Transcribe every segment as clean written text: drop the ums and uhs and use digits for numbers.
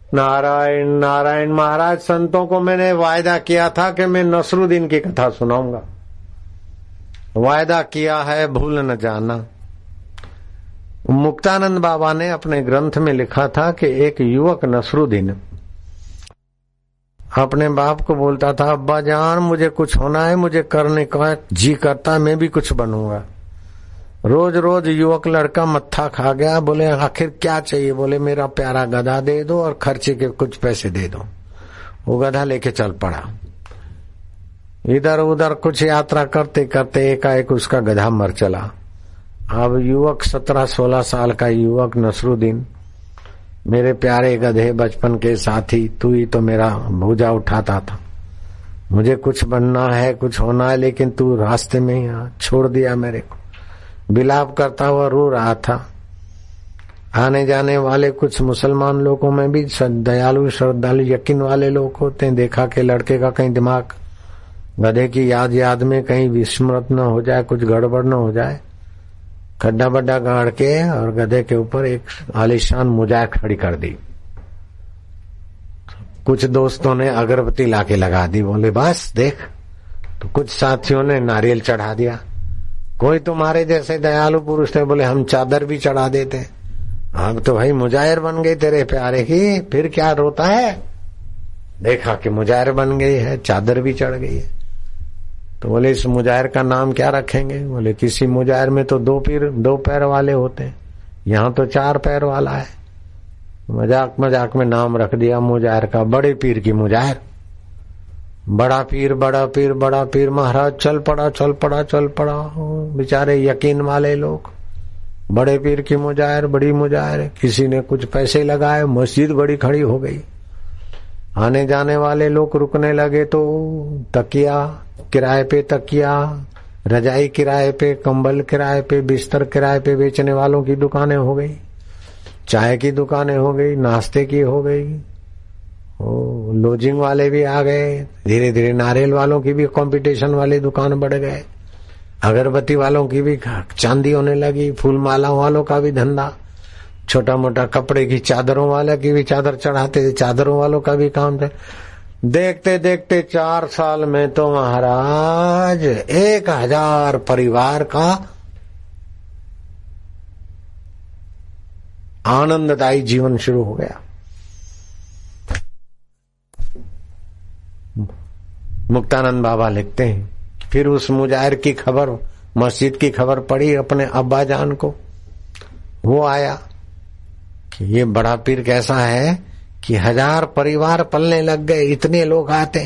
नारायण नारायण। महाराज संतों को मैंने वायदा किया था कि मैं नसरुद्दीन की कथा सुनाऊंगा, वायदा किया है, भूल न जाना। मुक्तानंद बाबा ने अपने ग्रंथ में लिखा था कि एक युवक नसरुद्दीन अपने बाप को बोलता था, अब्बा जान मुझे कुछ होना है, मुझे करने का जी करता है, मैं भी कुछ बनूंगा। रोज रोज युवक लड़का मत्था खा गया। बोले आखिर क्या चाहिए? बोले मेरा प्यारा गधा दे दो और खर्चे के कुछ पैसे दे दो। वो गधा लेके चल पड़ा। इधर उधर कुछ यात्रा करते करते एकाएक उसका गधा मर चला। अब युवक 17-16 साल का युवक नसरुद्दीन, मेरे प्यारे गधे बचपन के साथी, तू ही तो मेरा भुजा उठाता था, मुझे कुछ बनना है, कुछ होना है, लेकिन तू रास्ते में ही छोड़ दिया मेरे को। विलाप करता हुआ रो रहा था। आने जाने वाले कुछ मुसलमान लोगों में भी दयालु श्रद्धालु यकीन वाले लोग होते हैं। देखा कि लड़के का कहीं दिमाग गधे की याद में कहीं विस्मृत न हो जाए, कुछ गड़बड़ न हो जाए। खड्डा बड्डा गाड़ के और गधे के ऊपर एक आलीशान मुजाह खड़ी कर दी। कुछ दोस्तों ने अगरबत्ती लाके लगा दी। बोले बस देख। तो कुछ साथियों ने नारियल चढ़ा दिया। कोई तुम्हारे जैसे दयालु पुरुष थे, बोले हम चादर भी चढ़ा देते। अब तो भाई मुजाहिर बन गई तेरे प्यारे की, फिर क्या रोता है? देखा कि मुजाहिर बन गई है, चादर भी चढ़ गई है। तो बोले इस मुजाहिर का नाम क्या रखेंगे? बोले किसी मुजाहिर में तो 2 पैर वाले होते हैं, यहाँ तो 4 पैर वाला है। मजाक मजाक में नाम रख दिया मुजाहिर का, बड़े पीर की मुजाहिर। बड़ा पीर बड़ा पीर बड़ा पीर महाराज चल पड़ा चल पड़ा चल पड़ा। बेचारे यकीन वाले लोग, बड़े पीर की मुजाहिर, बड़ी मुजाहिर। किसी ने कुछ पैसे लगाए, मस्जिद बड़ी खड़ी हो गई। आने जाने वाले लोग रुकने लगे तो तकिया किराए पे, तकिया रजाई किराए पे, कंबल किराए पे, बिस्तर किराए पे बेचने वालों की दुकानें हो गई, चाय की दुकानें हो गई, नाश्ते की हो गई, लॉजिंग वाले भी आ गए। धीरे धीरे नारियल वालों की भी कंपटीशन वाली दुकान बढ़ गए, अगरबत्ती वालों की भी चांदी होने लगी, फूल माला वालों का भी धंधा, छोटा मोटा कपड़े की चादरों वाले की भी चादर चढ़ाते थे, चादरों वालों का भी काम था। देखते देखते 4 साल में तो महाराज 1000 परिवार का आनंददायी जीवन शुरू हो गया। मुक्तानंद बाबा लिखते हैं, फिर उस मुजाहिर की खबर, मस्जिद की खबर पड़ी अपने अब्बा जान को। वो आया कि ये बड़ा पीर कैसा है कि 1000 परिवार पलने लग गए, इतने लोग आते।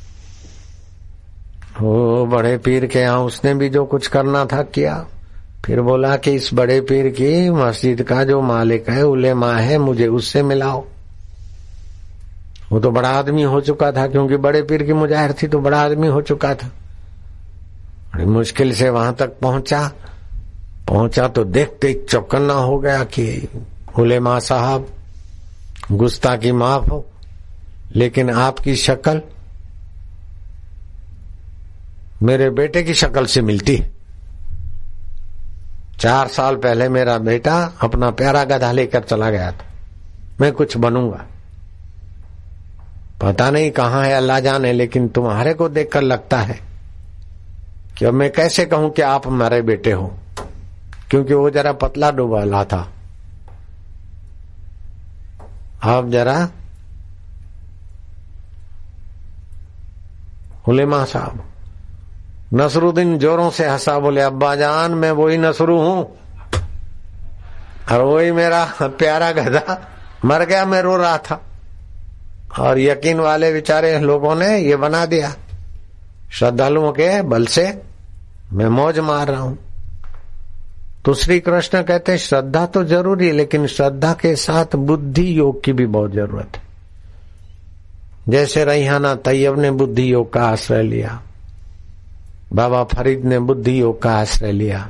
वो बड़े पीर के यहाँ उसने भी जो कुछ करना था किया। फिर बोला कि इस बड़े पीर की मस्जिद का जो मालिक है, उलेमा है, मुझे उससे मिलाओ। वो तो बड़ा आदमी हो चुका था, क्योंकि बड़े पीर की मुजाहिर थी तो बड़ा आदमी हो चुका था। बड़ी मुश्किल से वहां तक पहुंचा तो देखते चौकन्ना हो गया कि उलेमा साहब गुस्ताखी माफ हो, लेकिन आपकी शक्ल मेरे बेटे की शक्ल से मिलती है। 4 साल पहले मेरा बेटा अपना प्यारा गधा लेकर चला गया था, मैं कुछ बनूंगा, पता नहीं कहाँ है अल्लाह जाने, लेकिन तुम्हारे को देखकर लगता है कि अब मैं कैसे कहूं कि आप हमारे बेटे हो, क्योंकि वो जरा पतला डुबाला था, आप जरा। उलेमा साहब, नसरुद्दीन जोरों से हंसा, बोले अब्बा जान मैं वही नसरू हूं और वही मेरा प्यारा गधा मर गया, मैं रो रहा था। और यकीन वाले बेचारे लोगों ने ये बना दिया, श्रद्धालुओं के बल से मैं मौज मार रहा हूं। तो श्री कृष्ण कहते हैं श्रद्धा तो जरूरी है, लेकिन श्रद्धा के साथ बुद्धि योग की भी बहुत जरूरत है। जैसे रैहाना तैयब ने बुद्धि योग का आश्रय लिया, बाबा फरीद ने बुद्धि योग का आश्रय लिया,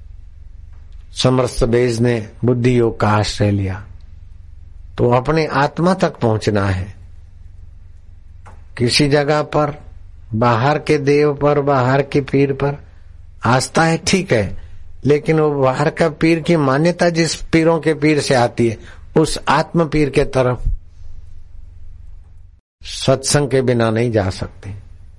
समरस बेज ने बुद्धि योग का आश्रय लिया। तो अपने आत्मा तक पहुंचना है। किसी जगह पर बाहर के देव पर, बाहर के पीर पर आस्था है, ठीक है, लेकिन वो बाहर का पीर की मान्यता जिस पीरों के पीर से आती है, उस आत्म पीर के तरफ सत्संग के बिना नहीं जा सकते।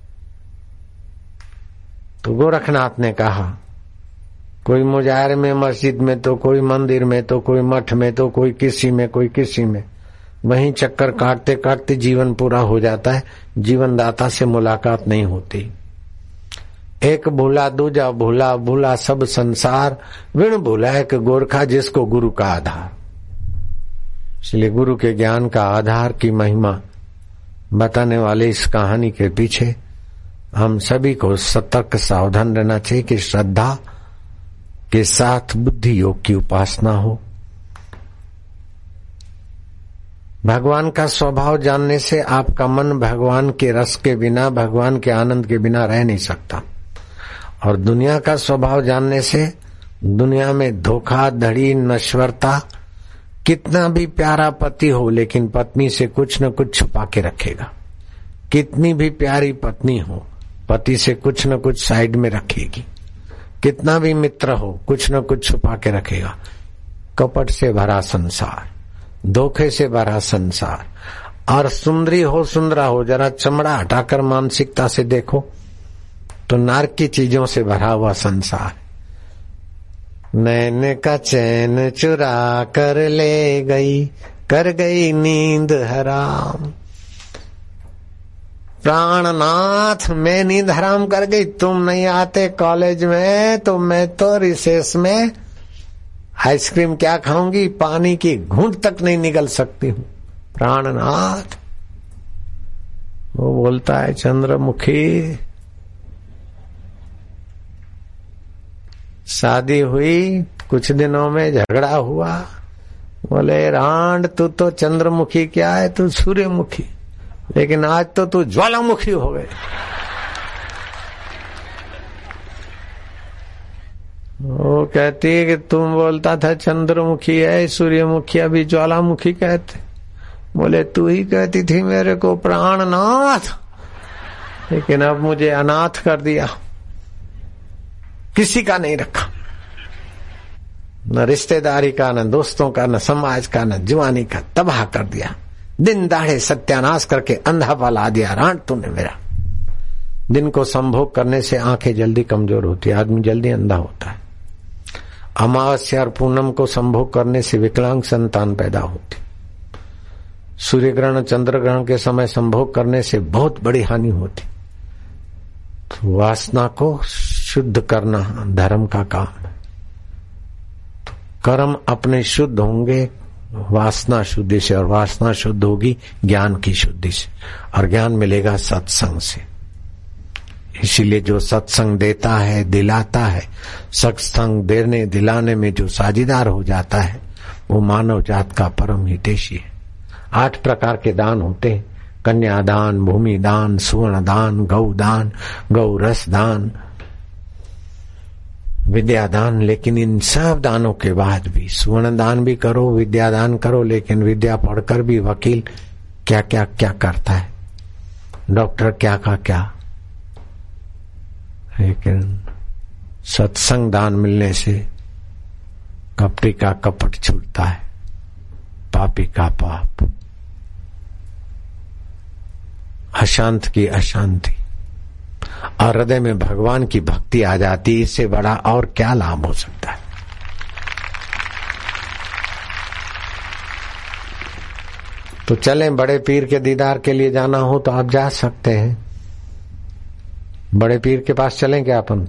तो गोरखनाथ ने कहा, कोई मुजाहिर में, मस्जिद में, तो कोई मंदिर में, तो कोई मठ में, तो कोई किसी में, कोई किसी में, वहीं चक्कर काटते काटते जीवन पूरा हो जाता है, जीवन दाता से मुलाकात नहीं होती। एक भूला दूजा भूला, भूला सब संसार, विण भूला एक गोरखा जिसको गुरु का आधार। इसलिए गुरु के ज्ञान का आधार की महिमा बताने वाले इस कहानी के पीछे हम सभी को सतर्क सावधान रहना चाहिए कि श्रद्धा के साथ बुद्धि योग की उपासना हो। भगवान का स्वभाव जानने से आपका मन भगवान के रस के बिना, भगवान के आनंद के बिना रह नहीं सकता। और दुनिया का स्वभाव जानने से दुनिया में धोखाधड़ी, नश्वरता, कितना भी प्यारा पति हो लेकिन पत्नी से कुछ न कुछ छुपा के रखेगा। कितनी भी प्यारी पत्नी हो, पति से कुछ न कुछ साइड में रखेगी। कितना भी मित्र हो, कुछ न कुछ छुपा के रखेगा। कपट से भरा संसार, धोखे से भरा संसार। और सुंदरी हो, सुंदरा हो, जरा चमड़ा हटाकर मानसिकता से देखो तो नार की चीजों से भरा हुआ संसार। नैन का चैन चुरा कर ले गई, कर गई नींद हराम। प्राणनाथ मैं नींद हराम कर गई, तुम नहीं आते कॉलेज में तो मैं तो रिसेस में आइसक्रीम क्या खाऊंगी, पानी की घूंट तक नहीं निकल सकती हूँ। प्राणनाथ वो बोलता है, चंद्रमुखी शादी हुई, कुछ दिनों में झगड़ा हुआ। बोले रांड तू तो चंद्रमुखी क्या है, तू सूर्यमुखी, लेकिन आज तो तू ज्वालामुखी हो गए। वो कहती है कि तुम बोलता था चंद्रमुखी है, सूर्यमुखी, अभी ज्वालामुखी कहते। बोले तू ही कहती थी मेरे को प्राणनाथ, लेकिन अब मुझे अनाथ कर दिया, किसी का नहीं रखा, न रिश्तेदारी का, न दोस्तों का, न समाज का, न जवानी का, तबाह कर दिया। दिन दाढ़े सत्यानाश करके अंधा पला दिया रांड तूने मेरा। दिन को संभोग करने से आंखें जल्दी कमजोर होती है, आदमी जल्दी अंधा होता है। अमावस्या और पूनम को संभोग करने से विकलांग संतान पैदा होती। सूर्य ग्रहण, चंद्र ग्रहण के समय संभोग करने से बहुत बड़ी हानि होती। तो वासना को शुद्ध करना धर्म का काम है। तो कर्म अपने शुद्ध होंगे वासना शुद्धि से, और वासना शुद्ध होगी ज्ञान की शुद्धि से, और ज्ञान मिलेगा सत्संग से। इसीलिए जो सत्संग देता है, दिलाता है, सत्संग देने दिलाने में जो साझीदार हो जाता है, वो मानव जात का परम हितैषी है। 8 प्रकार के दान होते हैं, कन्यादान, भूमि दान, सुवर्ण दान, गौ दान, गौ रस दान, विद्यादान। लेकिन इन सब दानों के बाद भी सुवर्ण दान भी करो, विद्यादान करो, लेकिन विद्या पढ़कर भी वकील क्या क्या क्या करता है, डॉक्टर क्या का क्या। लेकिन सत्संग दान मिलने से कपटी का कपट छूटता है, पापी का पाप, अशांत की अशांति, और हृदय में भगवान की भक्ति आ जाती। इससे बड़ा और क्या लाभ हो सकता है। तो चलें, बड़े पीर के दीदार के लिए जाना हो तो आप जा सकते हैं। बड़े पीर के पास चलें क्या अपन?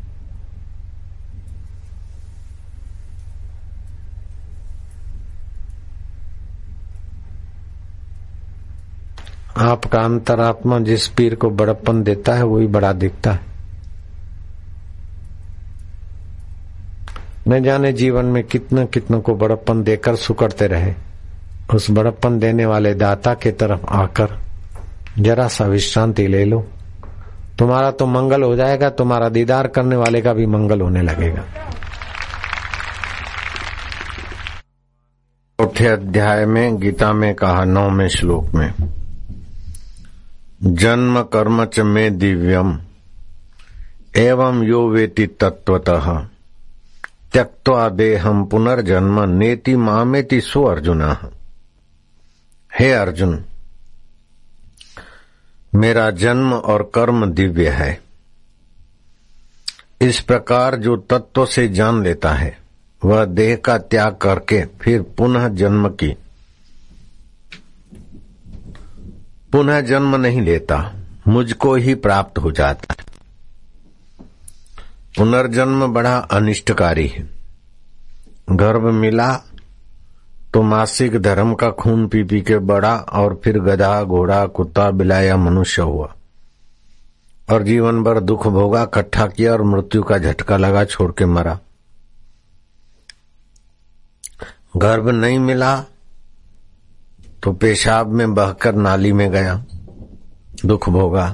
आपका अंतरात्मा जिस पीर को बड़प्पन देता है वही बड़ा दिखता है। न जाने जीवन में कितना कितना को बड़प्पन देकर सुकड़ते रहे, उस बड़प्पन देने वाले दाता के तरफ आकर जरा सा विश्रांति ले लो, तुम्हारा तो मंगल हो जाएगा, तुम्हारा दीदार करने वाले का भी मंगल होने लगेगा। 4थे अध्याय में गीता में कहा 9वें श्लोक में, जन्म कर्म च मे दिव्यम एवं यो वेति तत्वतः त्यक्त्वा देहम पुनर्जन्म नेति मामेति सो अर्जुन। हे अर्जुन, मेरा जन्म और कर्म दिव्य है। इस प्रकार जो तत्व से जान लेता है वह देह का त्याग करके फिर पुनः जन्म नहीं लेता, मुझको ही प्राप्त हो जाता है। पुनर्जन्म बड़ा अनिष्टकारी है। गर्भ मिला तो मासिक धर्म का खून पी पी के बड़ा और फिर गधा, घोड़ा, कुत्ता, बिलाई या मनुष्य हुआ और जीवन भर दुख भोगा, इकट्ठा किया और मृत्यु का झटका लगा, छोड़ के मरा। गर्भ नहीं मिला तो पेशाब में बहकर नाली में गया, दुख भोगा।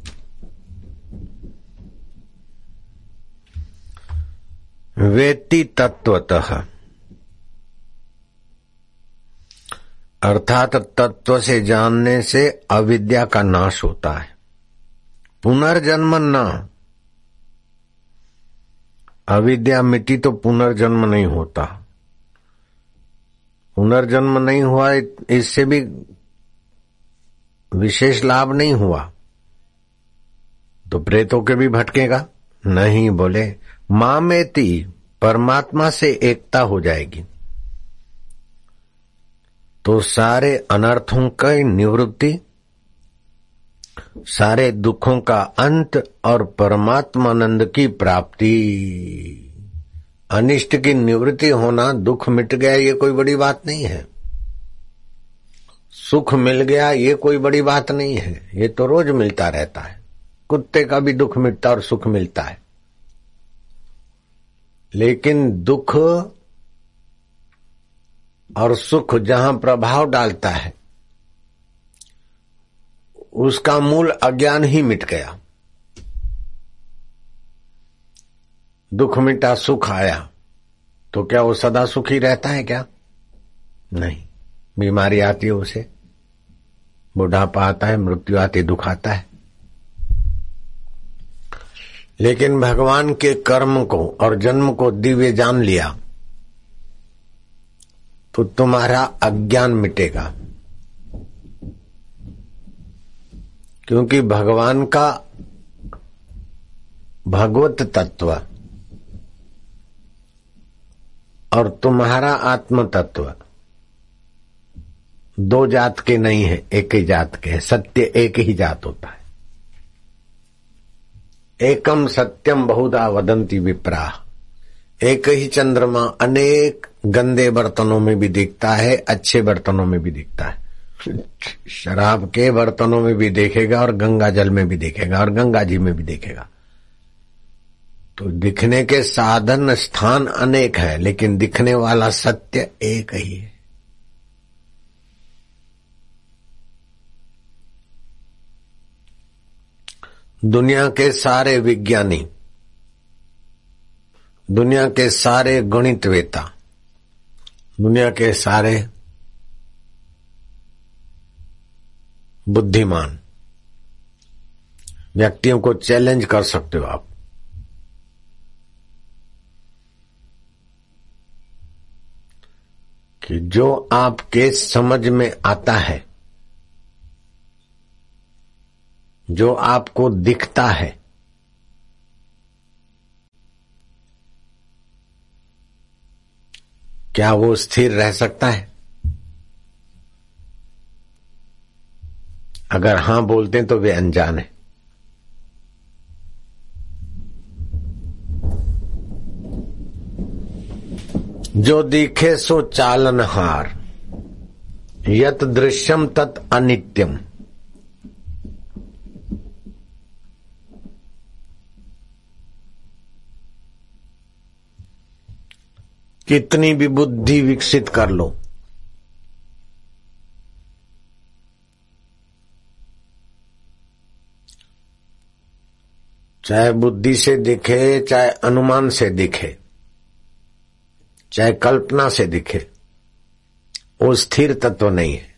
वेत्ति तत्वतः अर्थात तत्व से जानने से अविद्या का नाश होता है। पुनर्जन्म न, अविद्या मिटी तो पुनर्जन्म नहीं होता। पुनर्जन्म नहीं हुआ इससे भी विशेष लाभ नहीं हुआ तो प्रेतों के भी भटकेगा नहीं। बोले मामेति, परमात्मा से एकता हो जाएगी तो सारे अनर्थों की निवृत्ति, सारे दुखों का अंत और परमात्मानंद की प्राप्ति। अनिष्ट की निवृत्ति होना, दुख मिट गया ये कोई बड़ी बात नहीं है। सुख मिल गया ये कोई बड़ी बात नहीं है, ये तो रोज मिलता रहता है। कुत्ते का भी दुख मिटता और सुख मिलता है, लेकिन दुख और सुख जहां प्रभाव डालता है उसका मूल अज्ञान ही मिट गया। दुख मिटा, सुख आया तो क्या वो सदा सुखी रहता है क्या? नहीं, बीमारी आती है उसे, बुढ़ापा आता है, मृत्यु आती, दुख आता है। लेकिन भगवान के कर्म को और जन्म को दिव्य जान लिया तो तुम्हारा अज्ञान मिटेगा, क्योंकि भगवान का भगवत तत्व और तुम्हारा आत्म तत्व दो जात के नहीं है, एक ही जात के है। सत्य एक ही जात होता है। एकम सत्यम बहुधा वदंती विप्राह। एक ही चंद्रमा अनेक गंदे बर्तनों में भी दिखता है, अच्छे बर्तनों में भी दिखता है। शराब के बर्तनों में भी देखेगा और गंगा जल में भी देखेगा और गंगा जी में भी देखेगा। तो दिखने के साधन स्थान अनेक है, लेकिन दिखने वाला सत्य एक ही है। दुनिया के सारे विज्ञानी, दुनिया के सारे गणितवेता, दुनिया के सारे बुद्धिमान व्यक्तियों को चैलेंज कर सकते हो आप कि जो आपके समझ में आता है, जो आपको दिखता है, क्या वो स्थिर रह सकता है? अगर हां बोलते हैं तो वे अनजान है। जो दिखे सो चालनहार, यत दृश्यम तत् अनित्यम। कितनी भी बुद्धि विकसित कर लो, चाहे बुद्धि से दिखे, चाहे अनुमान से दिखे, चाहे कल्पना से दिखे, वो स्थिर तत्व नहीं है।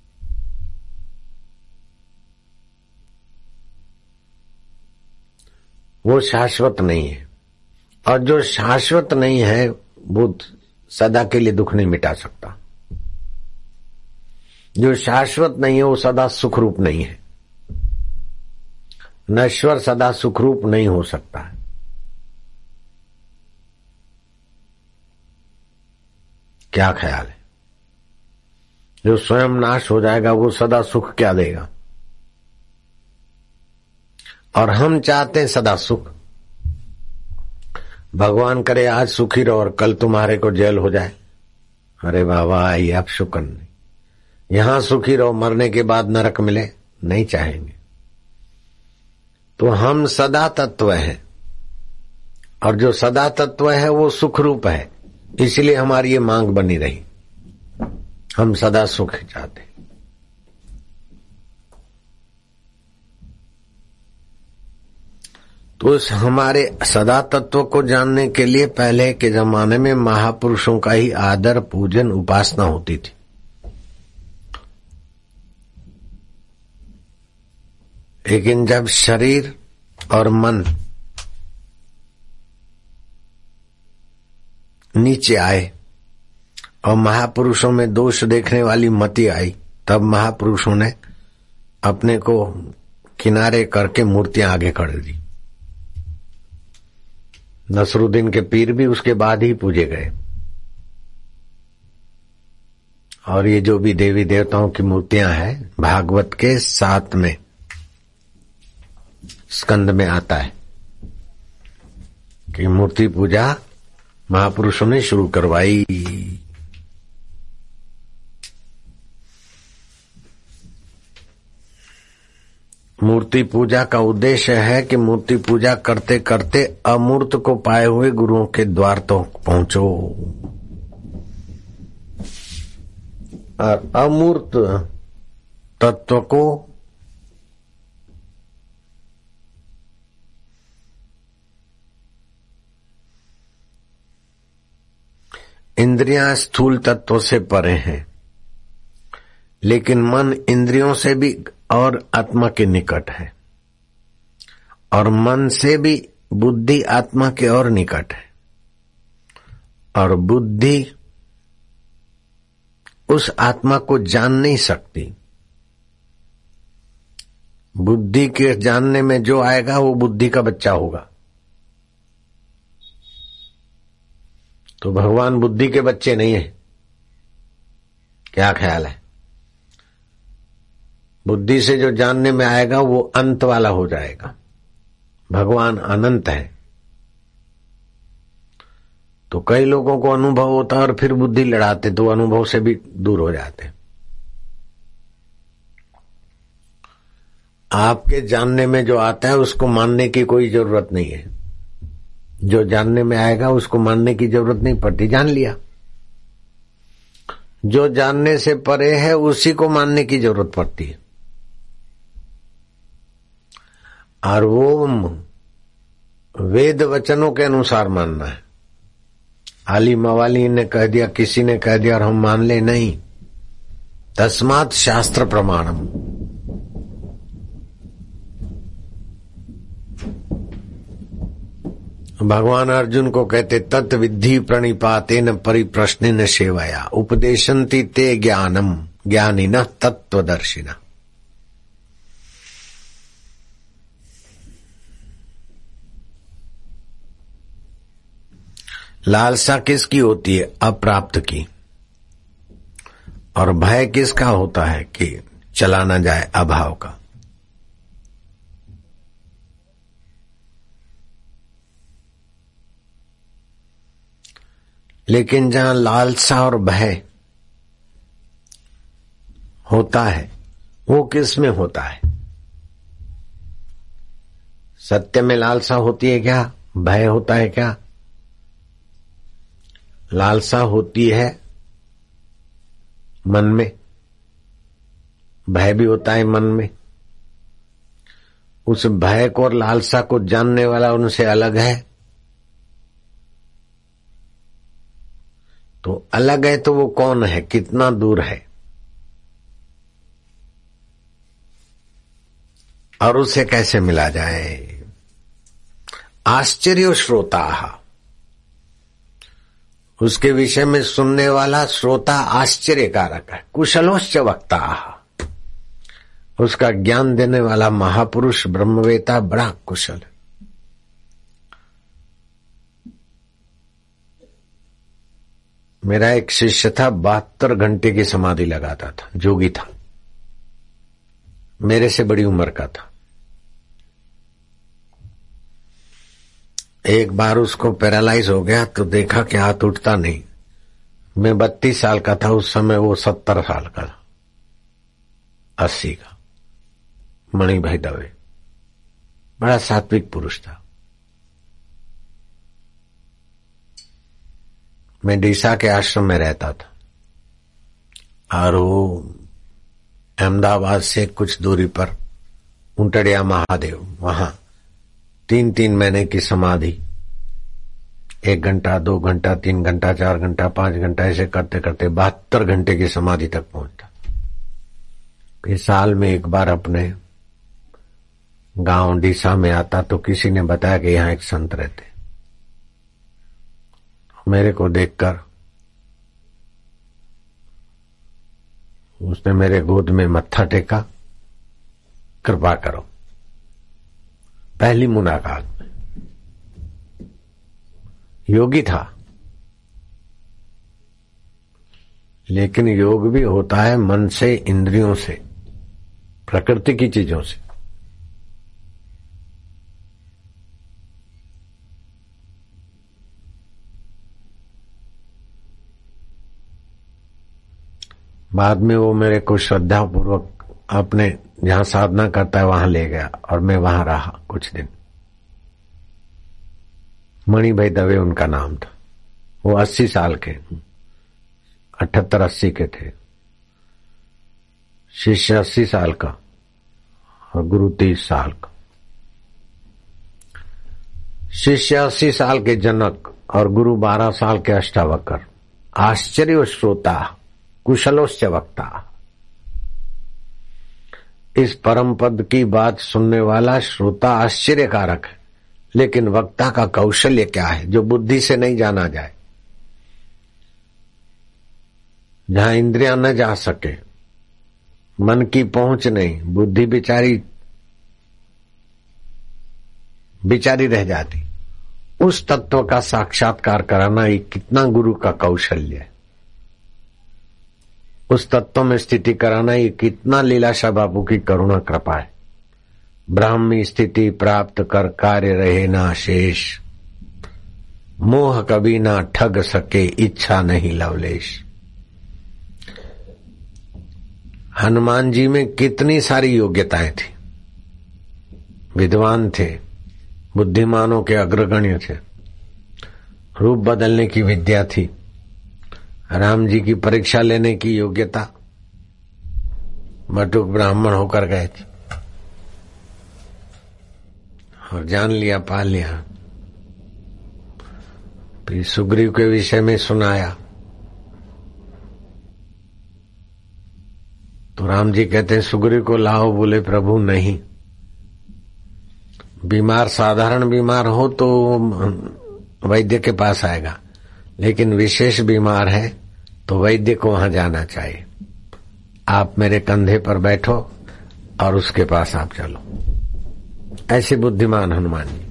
वो शाश्वत नहीं है। और जो शाश्वत नहीं है वो सदा के लिए दुख नहीं मिटा सकता। जो शाश्वत नहीं है वो सदा सुख रूप नहीं है। नश्वर सदा सुखरूप नहीं हो सकता है। क्या ख्याल है? जो स्वयं नाश हो जाएगा वो सदा सुख क्या देगा? और हम चाहते हैं सदा सुख। भगवान करे आज सुखी रहो और कल तुम्हारे को जेल हो जाए। अरे बाबा ये आप शुक्र नहीं। यहां सुखी रहो, मरने के बाद नरक मिले नहीं चाहेंगे। तो हम सदा तत्व हैं और जो सदा तत्व है वो सुख रूप है, इसलिए हमारी ये मांग बनी रही। हम सदा सुख चाहते। तो उस हमारे सदा तत्व को जानने के लिए पहले के जमाने में महापुरुषों का ही आदर पूजन उपासना होती थी। लेकिन जब शरीर और मन नीचे आए और महापुरुषों में दोष देखने वाली मति आई, तब महापुरुषों ने अपने को किनारे करके मूर्तियां आगे कर दी। नसरुद्दीन के पीर भी उसके बाद ही पूजे गए। और ये जो भी देवी देवताओं की मूर्तियां हैं, भागवत के 7वें स्कंद में आता है कि मूर्ति पूजा महापुरुषों ने शुरू करवाई। मूर्ति पूजा का उद्देश्य है कि मूर्ति पूजा करते करते अमूर्त को पाए हुए गुरुओं के द्वार तक पहुंचो और अमूर्त तत्व को इंद्रियां स्थूल तत्व से परे हैं, लेकिन मन इंद्रियों से भी और आत्मा के निकट है, और मन से भी बुद्धि आत्मा के और निकट है, और बुद्धि उस आत्मा को जान नहीं सकती। बुद्धि के जानने में जो आएगा वो बुद्धि का बच्चा होगा। तो भगवान बुद्धि के बच्चे नहीं है। क्या ख्याल है? बुद्धि से जो जानने में आएगा वो अंत वाला हो जाएगा। भगवान अनंत है। तो कई लोगों को अनुभव होता है और फिर बुद्धि लड़ाते तो अनुभव से भी दूर हो जाते। आपके जानने में जो आता है उसको मानने की कोई जरूरत नहीं है। जो जानने में आएगा उसको मानने की जरूरत नहीं पड़ती, जान लिया। जो जानने से परे है उसी को मानने की जरूरत पड़ती है। और वो वेद वचनों के अनुसार मानना है। आली मवाली ने कह दिया, किसी ने कह दिया और हम मान ले, नहीं। तस्मात् शास्त्र प्रमाणम। भगवान अर्जुन को कहते तत् विद्धि प्रणिपातेन परिप्रश्नेन सेवया उपदेशन्ति ते ज्ञानम ज्ञानिनः तत्वदर्शिनः। लालसा किसकी होती है? अप्राप्त की। और भय किसका होता है? कि चला न जाए, अभाव का। लेकिन जहां लालसा और भय होता है वो किस में होता है? सत्य में लालसा होती है क्या? भय होता है क्या? लालसा होती है मन में, भय भी होता है मन में। उस भय को और लालसा को जानने वाला उनसे अलग है। तो अलग है तो वो कौन है? कितना दूर है? और उसे कैसे मिला जाए? आश्चर्य श्रोता, उसके विषय में सुनने वाला श्रोता आश्चर्यकारक है। कुशलोश्च वक्ता, उसका ज्ञान देने वाला महापुरुष ब्रह्मवेता बड़ा कुशल है। मेरा एक शिष्य था, 72 घंटे की समाधि लगाता था, जोगी था, मेरे से बड़ी उम्र का था। एक बार उसको पैरालाइज हो गया तो देखा कि हाथ उठता नहीं। मैं 32 साल का था उस समय, वो 70 साल का था, 80 का। मणि भाई दवे बड़ा सात्विक पुरुष था। मैं डीसा के आश्रम में रहता था और वो अहमदाबाद से कुछ दूरी पर उंटड़िया महादेव, वहां 3-3 महीने की समाधि, 1 घंटा 2 घंटा 3 घंटा 4 घंटा 5 घंटा ऐसे करते करते 72 घंटे की समाधि तक पहुंचता। फिर साल में एक बार अपने गांव डीसा में आता तो किसी ने बताया कि यहां एक संत रहते। मेरे को देखकर उसने मेरे गोद में मत्था टेका, कृपा करो। पहली मुलाकात में। योगी था, लेकिन योग भी होता है मन से, इंद्रियों से, प्रकृति की चीजों से। बाद में वो मेरे को श्रद्धा पूर्वक अपने जहां साधना करता है वहां ले गया और मैं वहां रहा कुछ दिन। मणि भाई दवे उनका नाम था। वो 80 साल के, 78-80 के थे। शिष्य 80 साल का और गुरु 30 साल का। शिष्य 80 साल के जनक और गुरु 12 साल के अष्टावक्र। आश्चर्य श्रोता कुशलोश्च वक्ता। इस परम पद की बात सुनने वाला श्रोता आश्चर्यकारक है, लेकिन वक्ता का कौशल्य क्या है जो बुद्धि से नहीं जाना जाए। जहां इंद्रियां न जा सके, मन की पहुंच नहीं, बुद्धि बिचारी रह जाती, उस तत्व का साक्षात्कार कराना ये कितना गुरु का कौशल्य है। उस तत्व में स्थिति कराना ये कितना लीलाशाह बाबू की करुणा कृपा है। ब्राह्मी स्थिति प्राप्त कर कार्य रहे ना शेष, मोह कभी ना ठग सके इच्छा नहीं लवलेश। हनुमान जी में कितनी सारी योग्यताएं थी। विद्वान थे, बुद्धिमानों के अग्रगण्य थे, रूप बदलने की विद्या थी, राम जी की परीक्षा लेने की योग्यता, बटुक ब्राह्मण होकर गए थे और जान लिया, पाल लिया। फिर सुग्रीव के विषय में सुनाया तो राम जी कहते हैं सुग्रीव को लाओ। बोले प्रभु नहीं, बीमार साधारण बीमार हो तो वैद्य के पास आएगा, लेकिन विशेष बीमार है तो वैद्य को वहां जाना चाहिए। आप मेरे कंधे पर बैठो और उसके पास आप चलो। ऐसे बुद्धिमान हनुमान जी।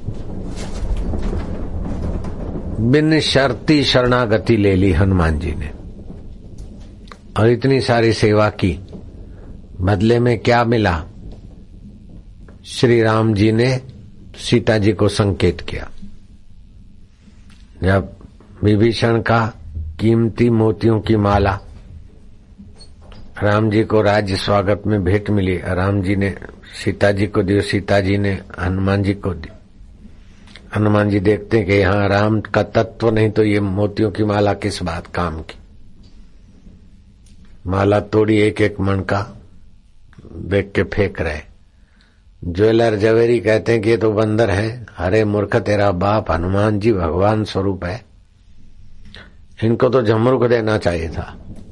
बिन शर्ती शरणागति ले ली हनुमान जी ने और इतनी सारी सेवा की। बदले में क्या मिला? श्री राम जी ने सीता जी को संकेत किया। जब विभीषण का कीमती मोतियों की माला राम जी को राज्य स्वागत में भेंट मिली, राम जी ने सीता जी को दी, सीता जी ने हनुमान जी को दी। हनुमान जी देखते हैं कि यहाँ राम का तत्व नहीं तो ये मोतियों की माला किस बात काम की। माला तोड़ी, एक एक मन का देख के फेंक रहे। ज्वेलर जवेरी कहते हैं कि ये तो बंदर है। अरे मूर्ख, तेरा बाप हनुमान जी भगवान स्वरूप है, इनको तो झमरुक देना चाहिए था।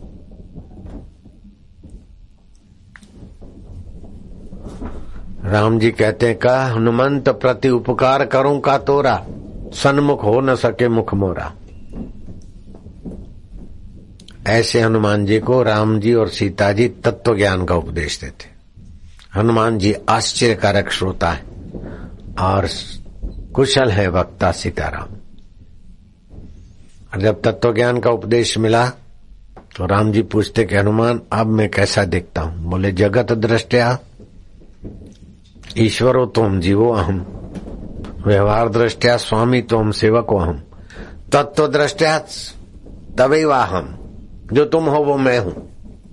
राम जी कहते हैं का हनुमंत प्रति उपकार करूं का तोरा, सन्मुख हो न सके मुख मोरा। ऐसे हनुमान जी को राम जी और सीता जी तत्व ज्ञान का उपदेश देते। हनुमान जी आश्चर्यकारक श्रोता है और कुशल है वक्ता सीताराम। और जब तत्व ज्ञान का उपदेश मिला तो राम जी पूछते कि हनुमान अब मैं कैसा दिखता हूं? बोले जगत दृष्टया ईश्वरो तोम जीवो अहम, व्यवहार दृष्टया स्वामी तोम सेवको अहम, तत्व दृष्टया तवैवाहम, जो तुम हो वो मैं हूं।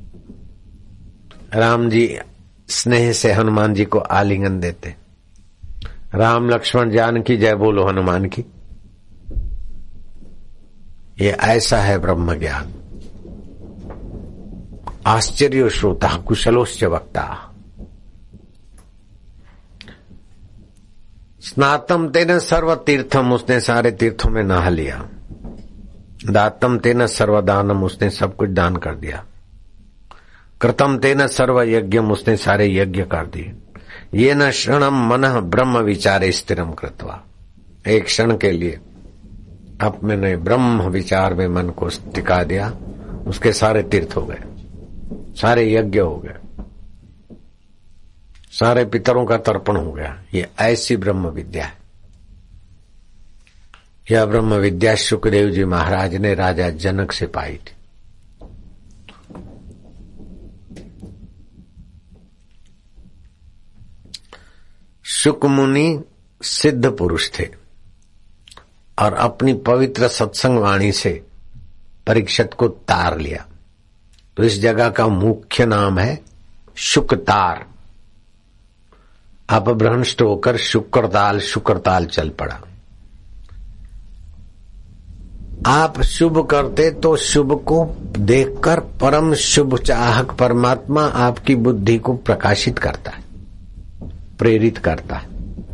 राम जी स्नेह से हनुमान जी को आलिंगन देते। राम लक्ष्मण जानकी जय बोलो हनुमान की। ये ऐसा है ब्रह्म ज्ञान। आश्चर्य श्रोता कुशलोश्च वक्ता। स्नातम तेन सर्व तीर्थम, उसने सारे तीर्थों में नहा लिया। दातम तेन सर्वदानम, उसने सब कुछ दान कर दिया। कृतम तेन सर्व यज्ञम, उसने सारे यज्ञ कर दिए। ये न क्षणम मनः ब्रह्म विचारे स्थिरम कृत्वा, एक क्षण के लिए अपने ब्रह्म विचार में मन को टिका दिया, उसके सारे तीर्थ हो गए, सारे यज्ञ हो गए, सारे पितरों का तर्पण हो गया। ये ऐसी ब्रह्म विद्या है। यह ब्रह्म विद्या सुखदेव जी महाराज ने राजा जनक से पाई थी। शुक मुनि सिद्ध पुरुष थे और अपनी पवित्र सत्संग वाणी से परीक्षित को तार लिया। तो इस जगह का मुख्य नाम है शुकतार। अपभ्रंष्ट होकर शुक्रताल चल पड़ा। आप शुभ करते तो शुभ को देखकर परम शुभ चाहक परमात्मा आपकी बुद्धि को प्रकाशित करता है, प्रेरित करता है।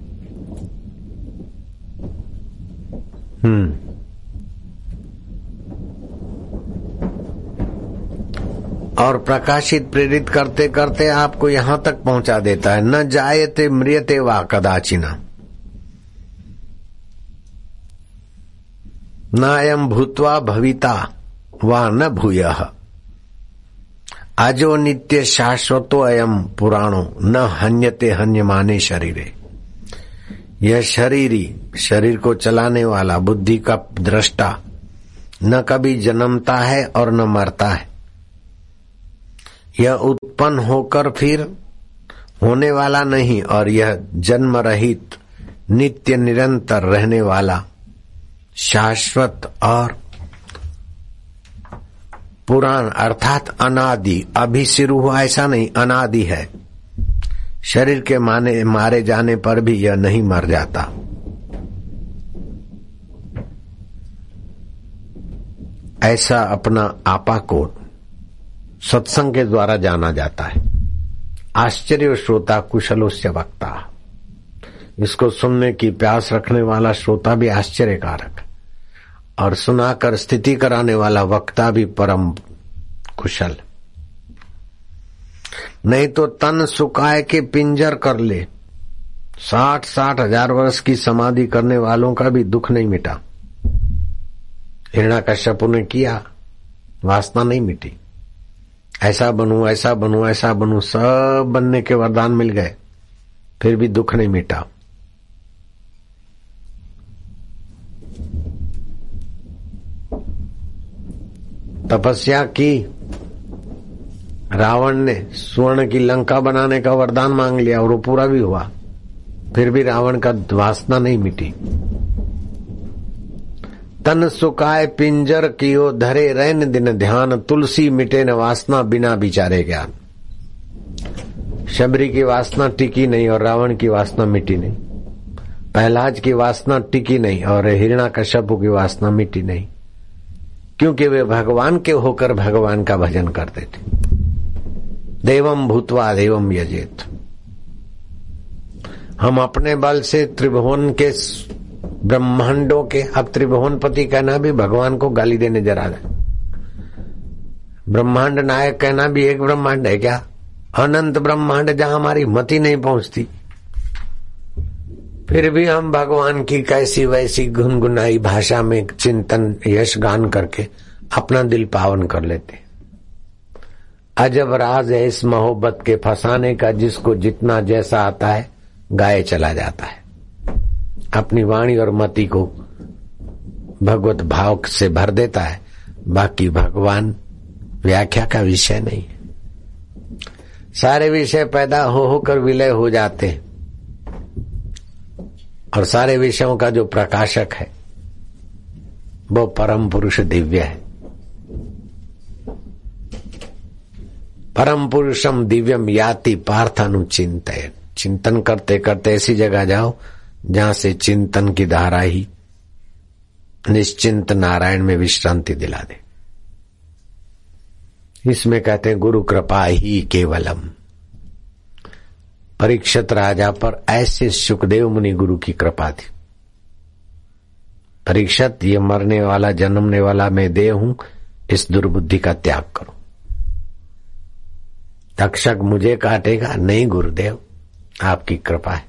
और प्रकाशित प्रेरित करते करते आपको यहां तक पहुंचा देता है। न जायते म्रियते वा कदाचिना, न अयम भूत्वा भविता वा न भूयः, अजो नित्य शाश्वतो अयम पुराणो न हन्यते हन्यमाने शरीरे। यह शरीर को चलाने वाला, बुद्धि का दृष्टा, न कभी जन्मता है और न मरता है। यह उत्पन्न होकर फिर होने वाला नहीं, और यह जन्म रहित नित्य निरंतर रहने वाला, शाश्वत और पुराण अर्थात अनादि। अभी शुरू हुआ ऐसा नहीं, अनादि है। शरीर के मारे जाने पर भी यह नहीं मर जाता। ऐसा अपना आपा को सत्संग के द्वारा जाना जाता है। आश्चर्य श्रोता कुशलोस्य वक्ता, इसको सुनने की प्यास रखने वाला श्रोता भी आश्चर्यकारक, और सुनाकर स्थिति कराने वाला वक्ता भी परम कुशल। नहीं तो तन सुखाए के पिंजर कर ले। 60 हजार वर्ष की समाधि करने वालों का भी दुख नहीं मिटा। हिरण्याकश्यपु ने किया, वासना नहीं मिटी। ऐसा बनूं, ऐसा बनूं, ऐसा बनूं, सब बनने के वरदान मिल गए, फिर भी दुख नहीं मिटा। तपस्या की, रावण ने स्वर्ण की लंका बनाने का वरदान मांग लिया और वो पूरा भी हुआ, फिर भी रावण का वासना नहीं मिटी। तन सुखाए पिंजर कियो धरे रैन दिन ध्यान, तुलसी मिटे न वासना बिना विचारे ज्ञान। शबरी की वासना टिकी नहीं और रावण की वासना मिटी नहीं। प्रहलाद की वासना टिकी नहीं और हिरण्याकश्यपु की वासना मिटी नहीं, क्योंकि वे भगवान के होकर भगवान का भजन करते थे। देवम भूत्वा देवम यजेत। हम अपने बल से त्रिभुवन के, ब्रह्मांडों के, अब त्रिभुवनपति कहना भी भगवान को गाली देने जरा है। ब्रह्मांड नायक कहना भी एक ब्रह्मांड है क्या? अनंत ब्रह्मांड जहां हमारी मति नहीं पहुंचती, फिर भी हम भगवान की कैसी वैसी गुनगुनाई भाषा में चिंतन यश गान करके अपना दिल पावन कर लेते। अजब राज है इस मोहब्बत के फंसाने का, जिसको जितना जैसा आता है गाए चला जाता है। अपनी वाणी और मति को भगवत भाव से भर देता है, बाकी भगवान व्याख्या का विषय नहीं है। सारे विषय पैदा होकर विलय हो जाते हैं, और सारे विषयों का जो प्रकाशक है वो परम पुरुष दिव्य है। परम पुरुषम दिव्यम याति पार्थानुचिंतयन्। चिंतन करते करते ऐसी जगह जाओ जहां से चिंतन की धारा ही निश्चिंत नारायण में विश्रांति दिला दे। इसमें कहते हैं गुरु कृपा ही केवलम। परीक्षित राजा पर ऐसे सुखदेव मुनि गुरु की कृपा थी। परीक्षित, ये मरने वाला जन्मने वाला मैं देह हूं, इस दुर्बुद्धि का त्याग करो। तक्षक मुझे काटेगा? नहीं गुरुदेव, आपकी कृपा है।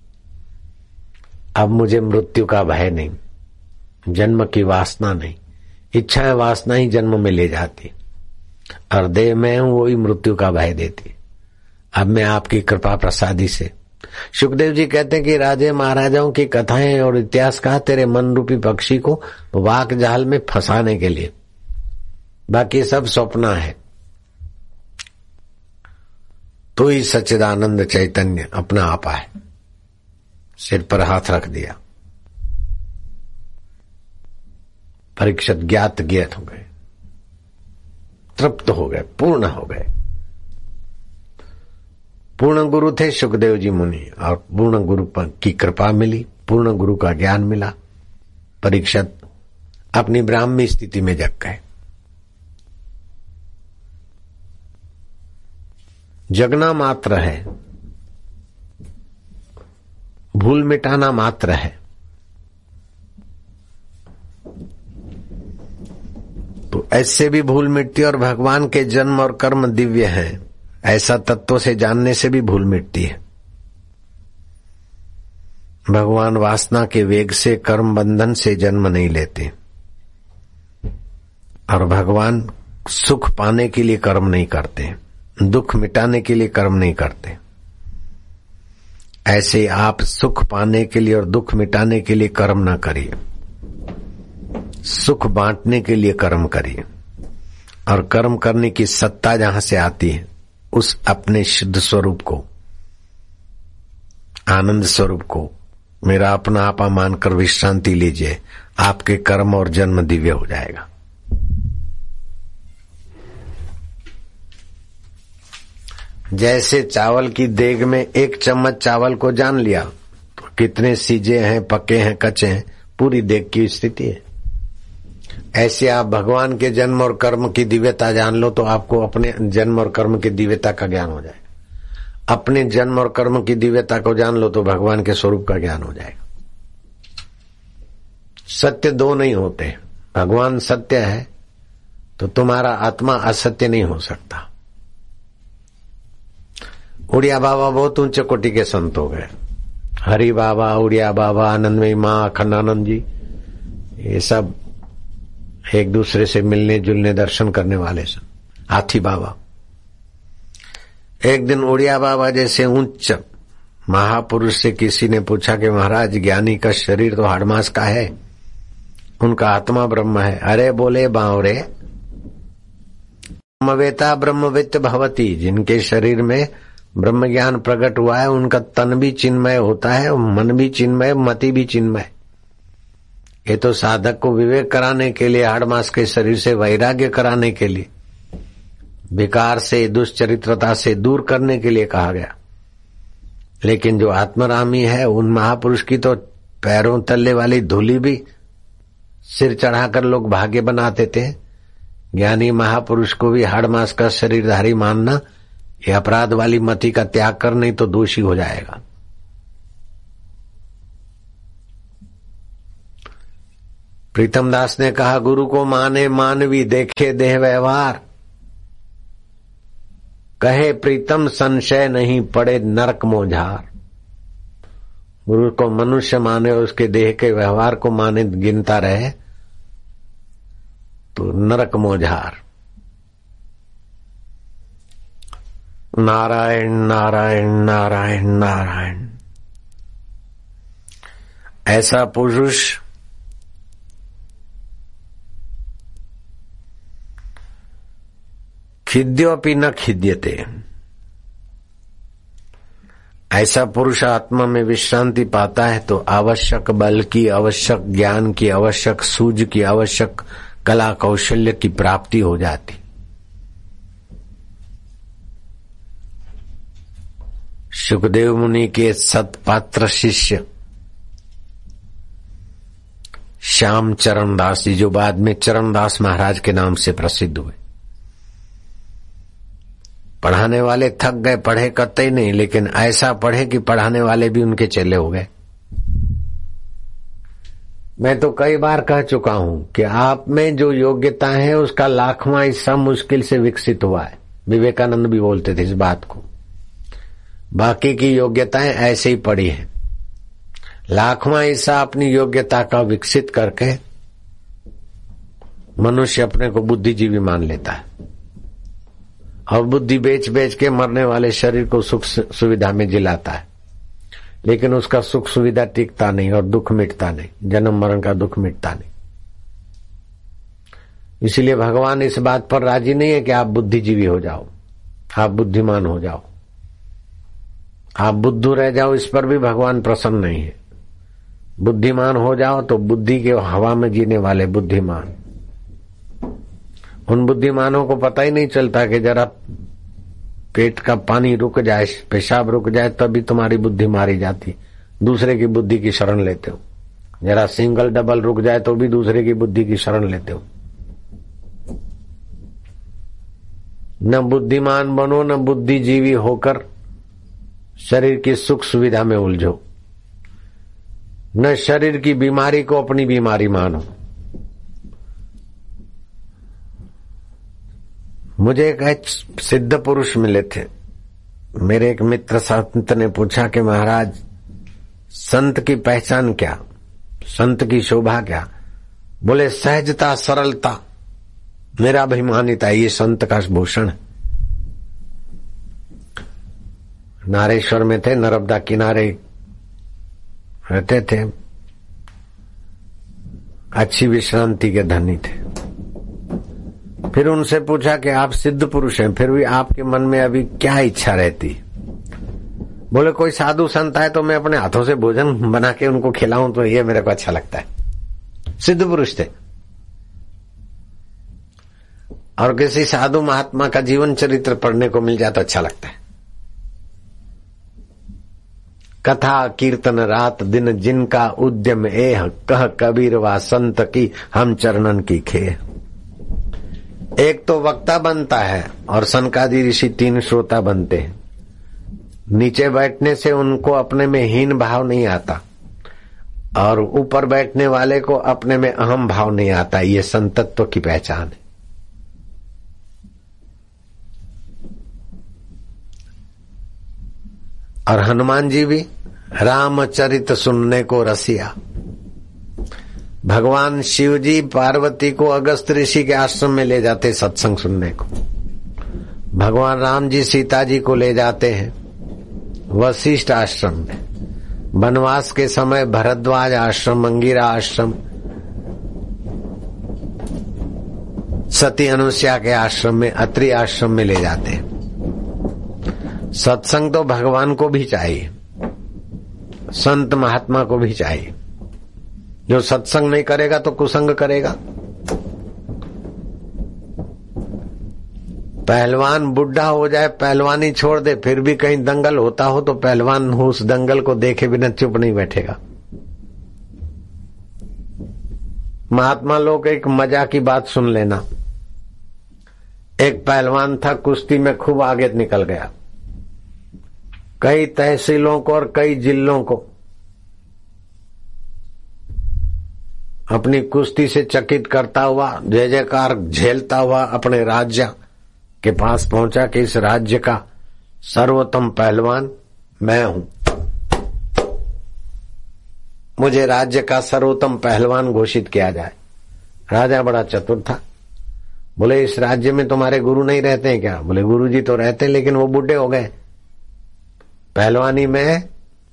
अब मुझे मृत्यु का भय नहीं, जन्म की वासना नहीं। इच्छा वासना ही जन्म में ले जाती, और देह में हूं वही मृत्यु का भय देती। अब मैं आपकी कृपा प्रसादी से। सुखदेव जी कहते हैं कि राजे महाराजाओं की कथाएं और इतिहास कहा तेरे मन रूपी पक्षी को वाक जाल में फंसाने के लिए, बाकी सब स्वप्न है। तो ही सच्चिदानंद चैतन्य अपना आपा है। सिर पर हाथ रख दिया। परीक्षित ज्ञात हो गए, तृप्त हो गए, पूर्ण हो गए। पूर्ण गुरु थे सुखदेव जी मुनि, और पूर्ण गुरु की कृपा मिली, पूर्ण गुरु का ज्ञान मिला। परीक्षित अपनी ब्राह्मी स्थिति में जग गए। जगना मात्र है, भूल मिटाना मात्र है। तो ऐसे भी भूल मिटती, और भगवान के जन्म और कर्म दिव्य हैं, ऐसा तत्व से जानने से भी भूल मिटती है। भगवान वासना के वेग से, कर्म बंधन से जन्म नहीं लेते, और भगवान सुख पाने के लिए कर्म नहीं करते, दुख मिटाने के लिए कर्म नहीं करते। ऐसे आप सुख पाने के लिए और दुख मिटाने के लिए कर्म न करिए, सुख बांटने के लिए कर्म करिए। और कर्म करने की सत्ता जहां से आती है, उस अपने शुद्ध स्वरूप को, आनंद स्वरूप को मेरा अपना आपा मानकर विश्रांति लीजिए। आपके कर्म और जन्म दिव्य हो जाएगा। जैसे चावल की देग में एक चम्मच चावल को जान लिया तो कितने सीजे हैं, पके हैं, कच्चे हैं, पूरी देग की स्थिति है। ऐसे आप भगवान के जन्म और कर्म की दिव्यता जान लो तो आपको अपने जन्म और कर्म की दिव्यता का ज्ञान हो जाएगा। अपने जन्म और कर्म की दिव्यता को जान लो तो भगवान के स्वरूप का ज्ञान हो जाएगा। सत्य दो नहीं होते, भगवान सत्य है तो तुम्हारा आत्मा असत्य नहीं हो सकता। उड़िया बाबा बहुत ऊंचे कोटि के संत हो गए। हरि बाबा, उड़िया बाबा, आनंदमयी माँ, अखंडानंद जी, ये सब एक दूसरे से मिलने जुलने दर्शन करने वाले सन। हाथी बाबा, एक दिन उड़िया बाबा जैसे उच्च महापुरुष से किसी ने पूछा कि महाराज ज्ञानी का शरीर तो हाड़मास का है, उनका आत्मा ब्रह्म है। अरे बोले बावरे, ब्रह्मवेता ब्रह्मवित्त भवती, जिनके शरीर में ब्रह्म ज्ञान प्रकट हुआ है उनका तन भी चिन्मय होता है, मन भी चिन्मय, मति भी चिन्मय। ये तो साधक को विवेक कराने के लिए, हाड़मास के शरीर से वैराग्य कराने के लिए, विकार से, दुष्चरित्रता से दूर करने के लिए कहा गया। लेकिन जो आत्मरामी है उन महापुरुष की तो पैरों तले वाली धूली भी सिर चढ़ाकर लोग भाग्य बनाते थे। ज्ञानी महापुरुष को भी हाड़मास का शरीरधारी मानना ये अपराध वाली मति का त्याग कर, नहीं तो दोषी हो जाएगा। प्रीतम दास ने कहा, गुरु को माने मानवी, देखे देह व्यवहार, कहे प्रीतम संशय नहीं, पड़े नरक मोझार। गुरु को मनुष्य माने और उसके देह के व्यवहार को माने, गिनता रहे तो नरक मोझार। नारायण नारायण नारायण नारायण। ऐसा पुरुष खिद्योपि न खिद्यते। ऐसा पुरुष आत्मा में विश्रांति पाता है तो आवश्यक बल की, आवश्यक ज्ञान की, आवश्यक सूझ की, आवश्यक कला कौशल्य की प्राप्ति हो जाती। सुखदेव मुनि के सतपात्र शिष्य श्याम चरण दास जी, जो बाद में चरणदास महाराज के नाम से प्रसिद्ध हुए, पढ़ाने वाले थक गए, पढ़े कतई नहीं, लेकिन ऐसा पढ़े कि पढ़ाने वाले भी उनके चेले हो गए। मैं तो कई बार कह चुका हूं कि आप में जो योग्यता है उसका लाखवां हिस्सा मुश्किल से विकसित हुआ है। विवेकानंद भी बोलते थे इस बात को। बाकी की योग्यताएं ऐसे ही पड़ी है। लाखवां हिस्सा अपनी योग्यता का विकसित करके मनुष्य अपने को बुद्धिजीवी मान लेता है और बुद्धि बेच बेच के मरने वाले शरीर को सुख सुविधा में जिलाता है, लेकिन उसका सुख सुविधा टिकता नहीं और दुख मिटता नहीं, जन्म मरण का दुख मिटता नहीं। इसलिए भगवान इस बात पर राजी नहीं है कि आप बुद्धिजीवी हो जाओ, आप बुद्धिमान हो जाओ, आप बुद्धू रह जाओ, इस पर भी भगवान प्रसन्न नहीं है। बुद्धिमान हो जाओ तो बुद्धि के हवा में जीने वाले बुद्धिमान। उन बुद्धिमानों को पता ही नहीं चलता कि जरा पेट का पानी रुक जाए, पेशाब रुक जाए, तभी तुम्हारी बुद्धि मारी जाती। दूसरे की बुद्धि की शरण लेते हो। जरा सिंगल डबल रुक जाए तो भी दूसरे की बुद्धि की शरण लेते हो। न बुद्धिमान बनो, न बुद्धिजीवी होकर शरीर की सुख सुविधा में उलझो, न शरीर की बीमारी को अपनी बीमारी मानो। मुझे एक सिद्ध पुरुष मिले थे। मेरे एक मित्र संत ने पूछा कि महाराज, संत की पहचान क्या, संत की शोभा क्या? बोले सहजता, सरलता, मेरा अभिमानिता, ये संत का भूषण है। नारेश्वर में थे, नर्मदा किनारे रहते थे, अच्छी विश्रांति के धनी थे। फिर उनसे पूछा कि आप सिद्ध पुरुष हैं, फिर भी आपके मन में अभी क्या इच्छा रहती? बोले कोई साधु संत है तो मैं अपने हाथों से भोजन बना के उनको खिलाऊं तो ये मेरे को अच्छा लगता है। सिद्ध पुरुष थे। और किसी साधु महात्मा का जीवन चरित्र पढ़ने को मिल जाए तो अच्छा लगता है। कथा कीर्तन रात दिन जिनका उद्यम एह, कह कबीर वा संत की हम चरणन की खे। एक तो वक्ता बनता है और सनकादि ऋषि 3 श्रोता बनते हैं। नीचे बैठने से उनको अपने में हीन भाव नहीं आता और ऊपर बैठने वाले को अपने में अहम भाव नहीं आता। ये संतत्व की पहचान है। और हनुमान जी भी रामचरित सुनने को रसिया। भगवान शिव जी पार्वती को अगस्त ऋषि के आश्रम में ले जाते सत्संग सुनने को। भगवान राम जी सीता जी को ले जाते हैं वशिष्ठ आश्रम में। वनवास के समय भरद्वाज आश्रम, अंगिरा आश्रम, सती अनुसुया के आश्रम में, अत्रि आश्रम में ले जाते हैं। सत्संग तो भगवान को भी चाहिए, संत महात्मा को भी चाहिए। जो सत्संग नहीं करेगा तो कुसंग करेगा। पहलवान बुढ़ा हो जाए, पहलवानी छोड़ दे, फिर भी कहीं दंगल होता हो तो पहलवान उस दंगल को देखे बिना चुप नहीं बैठेगा। महात्मा लोग एक मजा की बात सुन लेना। एक पहलवान था, कुश्ती में खूब आगे निकल गया। कई तहसीलों को और कई जिलों को अपनी कुश्ती से चकित करता हुआ, जय जयकार झेलता हुआ अपने राज्य के पास पहुंचा कि इस राज्य का सर्वोत्तम पहलवान मैं हूं, मुझे राज्य का सर्वोत्तम पहलवान घोषित किया जाए। राजा बड़ा चतुर था, बोले इस राज्य में तुम्हारे गुरु नहीं रहते हैं क्या? बोले गुरु जी तो रहते हैं लेकिन वो बूढ़े हो गए। पहलवानी में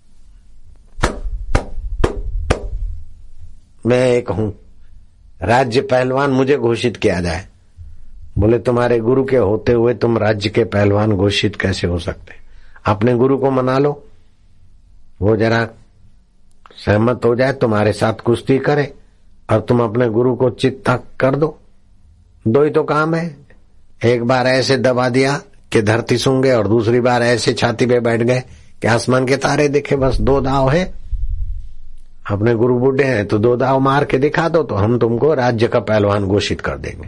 मैं एक हूं, राज्य पहलवान मुझे घोषित किया जाए। बोले तुम्हारे गुरु के होते हुए तुम राज्य के पहलवान घोषित कैसे हो सकते? अपने गुरु को मना लो, वो जरा सहमत हो जाए, तुम्हारे साथ कुश्ती करे और तुम अपने गुरु को चित तक कर दो। दो ही तो काम है। एक बार ऐसे दबा दिया कि धरती सूंघ गए और दूसरी बार ऐसे छाती पे बैठ गए कि आसमान के तारे दिखे। बस दो दाव है। अपने गुरु बूढ़े हैं तो दो दाव मार के दिखा दो तो हम तुमको राज्य का पहलवान घोषित कर देंगे।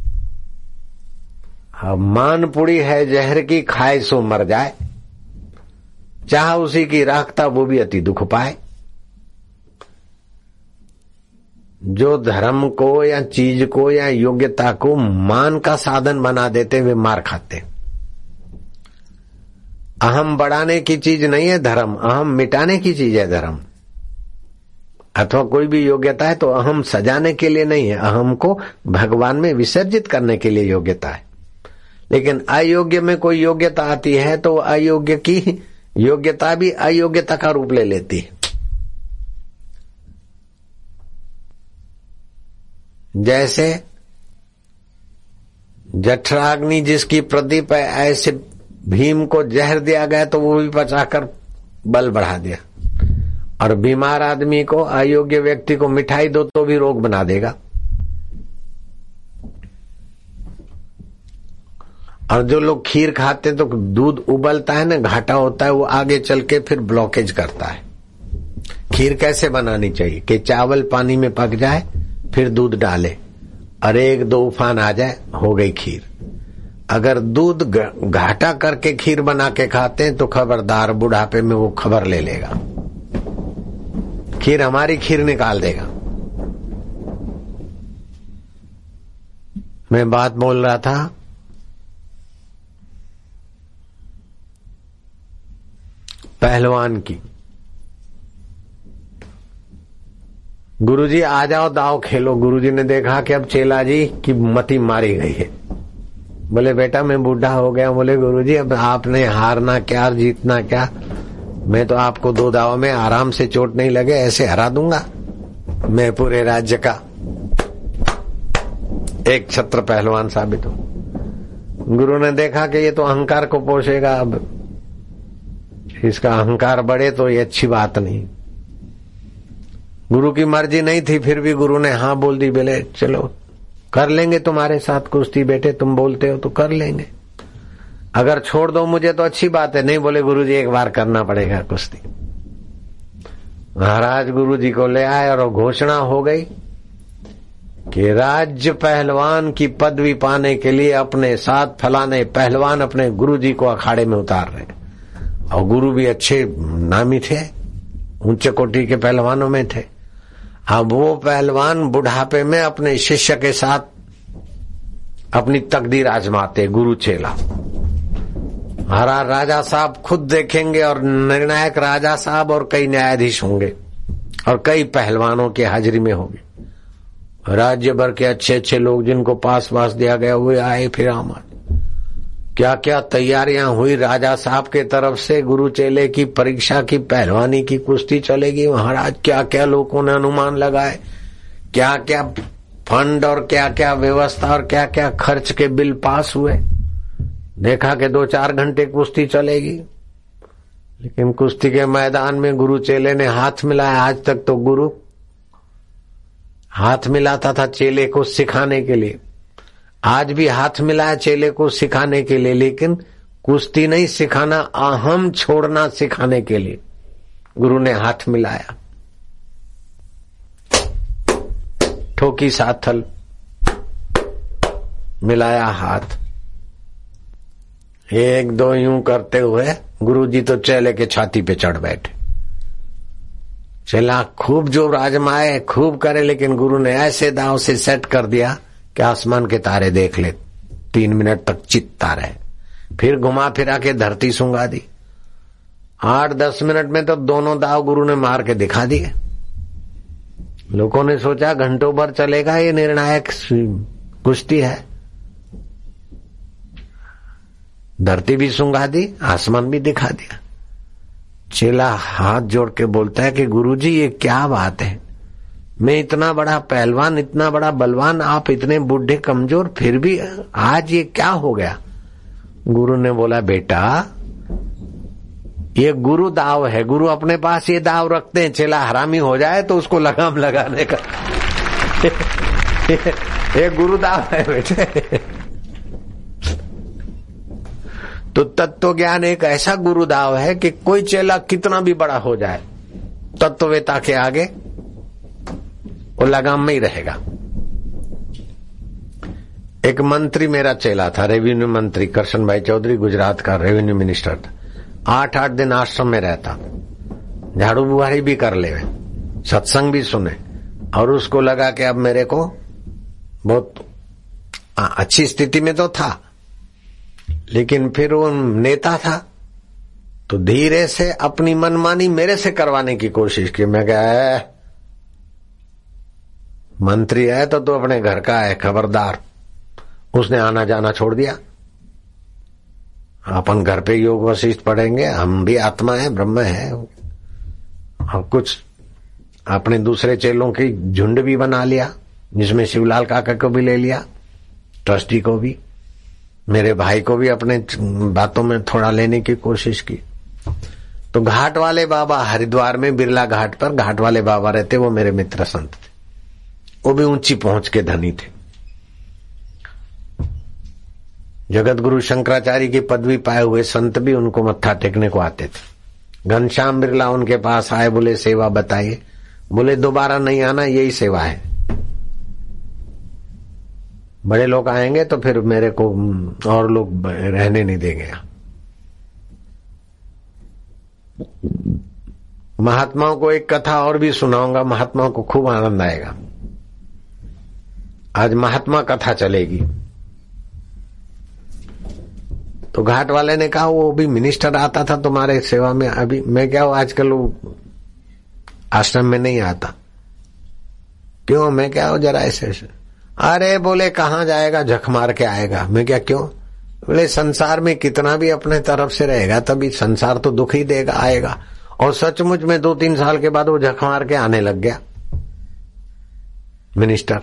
अब मानपुड़ी है जहर की, खाए सो मर जाए, चाह उसी की राखता वो भी अति दुख पाए। जो धर्म को या चीज को या योग्यता को मान का साधन बना देते वे मार खाते। अहम बढ़ाने की चीज नहीं है धर्म, अहम मिटाने की चीज है धर्म। अथवा कोई भी योग्यता है तो अहम सजाने के लिए नहीं है, अहम को भगवान में विसर्जित करने के लिए योग्यता है। लेकिन अयोग्य में कोई योग्यता आती है तो अयोग्य की योग्यता भी अयोग्यता का रूप ले लेती है। जैसे जठराग्नि जिसकी प्रदीप है, ऐसे भीम को जहर दिया गया तो वो भी पचाकर बल बढ़ा दिया। और बीमार आदमी को, अयोग्य व्यक्ति को मिठाई दो तो भी रोग बना देगा। और जो लोग खीर खाते तो दूध उबलता है ना, घाटा होता है, वो आगे चल के फिर ब्लॉकेज करता है। खीर कैसे बनानी चाहिए कि चावल पानी में पक जाए, फिर दूध डाले और एक दो उफान आ जाए, हो गई खीर। अगर दूध घाटा करके खीर बना के खाते हैं तो खबरदार, बुढ़ापे में वो खबर ले लेगा, खीर हमारी खीर निकाल देगा। मैं बात बोल रहा था पहलवान की। गुरुजी आ जाओ दाव खेलो। गुरुजी ने देखा कि अब चेला जी की मति मारी गई है। बोले बेटा मैं बूढ़ा हो गया। बोले गुरुजी अब आपने हारना क्या और जीतना क्या, मैं तो आपको दो दाव में आराम से चोट नहीं लगे ऐसे हरा दूंगा। मैं पूरे राज्य का एक छत्र पहलवान साबित हूं। गुरु ने देखा कि ये तो अहंकार को पोषेगा, अब इसका अहंकार बढ़े तो ये अच्छी बात नहीं। गुरु की मर्जी नहीं थी, फिर भी गुरु ने हाँ बोल दी। बोले चलो कर लेंगे तुम्हारे साथ कुश्ती बेटे, तुम बोलते हो तो कर लेंगे। अगर छोड़ दो मुझे तो अच्छी बात है। नहीं बोले गुरुजी एक बार करना पड़ेगा कुश्ती। महाराज गुरुजी को ले आए और घोषणा हो गई कि राज्य पहलवान की पदवी पाने के लिए अपने साथ फलाने पहलवान अपने गुरुजी को अखाड़े में उतार रहे। और गुरु भी अच्छे नामी थे, ऊंचे कोटि के पहलवानों में थे। अब वो पहलवान बुढ़ापे में अपने शिष्य के साथ अपनी तकदीर आजमाते, गुरु चेला। हरा राजा साहब खुद देखेंगे और निर्णायक राजा साहब और कई न्यायाधीश होंगे और कई पहलवानों की हाजिरी में होंगे। राज्य भर के अच्छे अच्छे लोग जिनको पास दिया गया हुए आए। फिर हमारे क्या क्या तैयारियां हुई राजा साहब के तरफ से। गुरु चेले की परीक्षा की, पहलवानी की कुश्ती चलेगी। महाराज क्या क्या लोगों ने अनुमान लगाए, क्या क्या फंड और क्या क्या व्यवस्था और क्या क्या खर्च के बिल पास हुए। देखा कि 2-4 घंटे कुश्ती चलेगी, लेकिन कुश्ती के मैदान में गुरु चेले ने हाथ मिलाया। आज तक तो गुरु हाथ मिलाता था चेले को सिखाने के लिए, आज भी हाथ मिलाया चेले को सिखाने के लिए, लेकिन कुश्ती नहीं सिखाना, अहम छोड़ना सिखाने के लिए गुरु ने हाथ मिलाया। ठोकी साथल, मिलाया हाथ, एक दो यूं करते हुए गुरुजी तो चेले के छाती पे चढ़ बैठे। चेला खूब जोर आजमाए, खूब करे, लेकिन गुरु ने ऐसे दांव से सेट कर दिया कि आसमान के तारे देख ले। 3 मिनट तक चित्ता रहे, फिर घुमा फिरा के धरती सूंघा दी। 8-10 मिनट में तो दोनों दाव गुरु ने मार के दिखा दिए। लोगों ने सोचा घंटों भर चलेगा ये निर्णायक कुश्ती है, धरती भी सूंघा दी, आसमान भी दिखा दिया। चेला हाथ जोड़ के बोलता है कि गुरुजी ये क्या बात है, मैं इतना बड़ा पहलवान, इतना बड़ा बलवान, आप इतने बूढ़े कमजोर, फिर भी आज ये क्या हो गया। गुरु ने बोला बेटा ये गुरु दाव है, गुरु अपने पास ये दाव रखते हैं, चेला हरामी हो जाए तो उसको लगाम लगाने का। ये गुरु दाव है बेटे। तो तत्व ज्ञान एक ऐसा गुरुदाव है कि कोई चेला कितना भी बड़ा हो जाए, तत्ववेता के आगे वो लगाम में ही रहेगा। एक मंत्री मेरा चेला था, रेवेन्यू मंत्री करशन भाई चौधरी, गुजरात का रेवेन्यू मिनिस्टर था। 8-8 दिन आश्रम में रहता, झाड़ू बुहारी भी कर ले, सत्संग भी सुने, और उसको लगा कि अब मेरे को बहुत अच्छी स्थिति में तो था, लेकिन फिर वो नेता था तो धीरे से अपनी मनमानी मेरे से करवाने की कोशिश की। मैं कहा मंत्री है तो तू अपने घर का है, खबरदार। उसने आना जाना छोड़ दिया। अपन घर पे योग वशिष्ठ पढ़ेंगे, हम भी आत्मा है, ब्रह्म है। और कुछ अपने दूसरे चेलों की झुंड भी बना लिया, जिसमें शिवलाल काका को भी ले लिया, ट्रस्टी को भी, मेरे भाई को भी अपने बातों में थोड़ा लेने की कोशिश की। तो घाट वाले बाबा हरिद्वार में बिरला घाट पर घाट वाले बाबा रहते, वो मेरे मित्र संत थे, वो भी ऊंची पहुंच के धनी थे। जगत गुरु शंकराचार्य की पदवी पाए हुए संत भी उनको मत्था टेकने को आते थे। घनश्याम बिरला उनके पास आए, बोले सेवा बताइए। बोले दोबारा नहीं आना, यही सेवा है। बड़े लोग आएंगे तो फिर मेरे को और लोग रहने नहीं देंगे। महात्माओं को एक कथा और भी सुनाऊंगा, महात्माओं को खूब आनंद आएगा। आज महात्मा कथा चलेगी। तो घाट वाले ने कहा वो भी मिनिस्टर आता था तुम्हारे सेवा में, अभी मैं क्या हूं आजकल वो आश्रम में नहीं आता। क्यों? मैं क्या हूं जरा ऐसे। अरे बोले कहाँ जाएगा, झक मार के आएगा। मैं क्या क्यों? बोले संसार में कितना भी अपने तरफ से रहेगा तभी संसार तो दुख ही देगा, आएगा। और सचमुच में 2-3 साल के बाद वो झक मार के आने लग गया मिनिस्टर।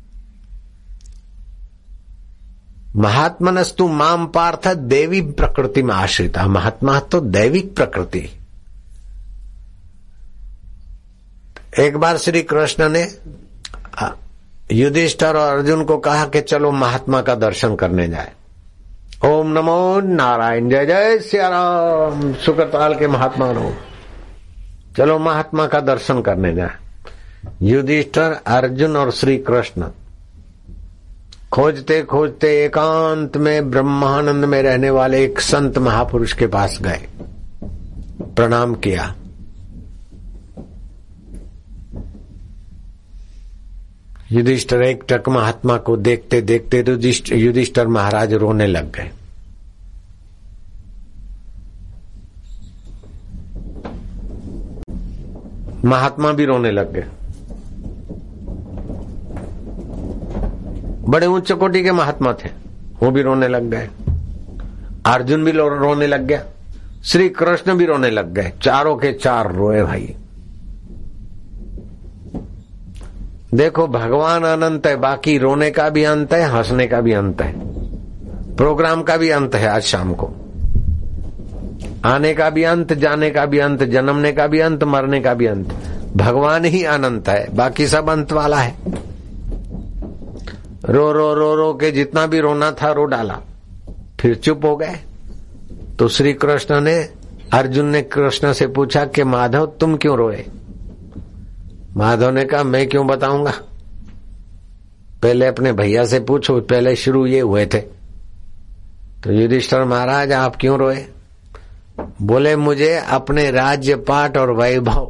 महात्मनस्तु माम पार्थ देवी प्रकृति में आश्रिता। महात्मा तो दैविक प्रकृति। एक बार श्री कृष्ण ने युधिष्ठिर और अर्जुन को कहा कि चलो महात्मा का दर्शन करने जाए। ओम नमो नारायण, जय जय सिया राम, सुकरताल के महात्मा रो, चलो महात्मा का दर्शन करने जाए। युधिष्ठिर, अर्जुन और श्री कृष्ण खोजते खोजते एकांत में ब्रह्मानंद में रहने वाले एक संत महापुरुष के पास गए, प्रणाम किया। युधिष्ठिर एक टक महात्मा को देखते देखते युधिष्ठिर महाराज रोने लग गए। महात्मा भी रोने लग गए। बड़े उच्च कोटि के महात्मा थे, वो भी रोने लग गए। अर्जुन भी रोने लग गया, श्री कृष्ण भी रोने लग गए। चारों के चार रोए भाई। देखो भगवान अनंत है, बाकी रोने का भी अंत है, हंसने का भी अंत है, प्रोग्राम का भी अंत है। आज शाम को आने का भी अंत, जाने का भी अंत, जन्मने का भी अंत, मरने का भी अंत। भगवान ही अनंत है, बाकी सब अंत वाला है। रो रो रो रो के जितना भी रोना था रो डाला, फिर चुप हो गए। तो श्री कृष्ण ने, अर्जुन ने कृष्ण से पूछा कि माधव तुम क्यों रोए? माधव ने कहा मैं क्यों बताऊंगा, पहले अपने भैया से पूछो, पहले शुरू ये हुए थे। तो युधिष्ठिर महाराज आप क्यों रोए? बोले मुझे अपने राज्य पाट और वैभव